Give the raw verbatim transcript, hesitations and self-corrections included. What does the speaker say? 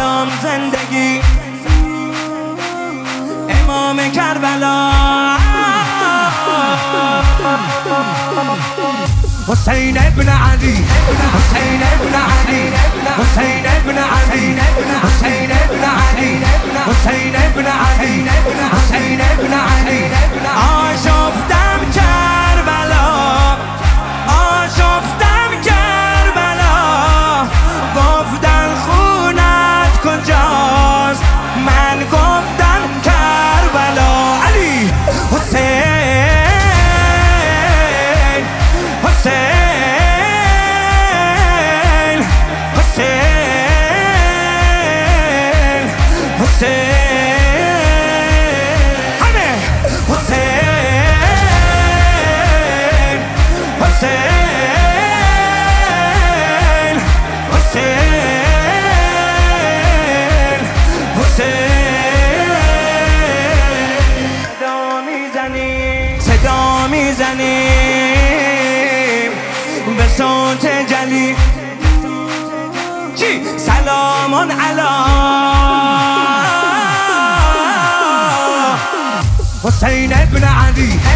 سلام زندگی امام کربلا حسین ابن علی حسین ابن علی حسین ابن علی حسین ابن علی حسین ابن علی حسین ابن علی آشفتم کربلا آشفتم کربلا گفتن خونت کجاست من گفتم کربلا علی حسین حسین حسین حسین همه حسین حسین حسین حسین صدا میزنیم صدا میزنیم به صوت جلی چی سلامون علی حسین ابن علی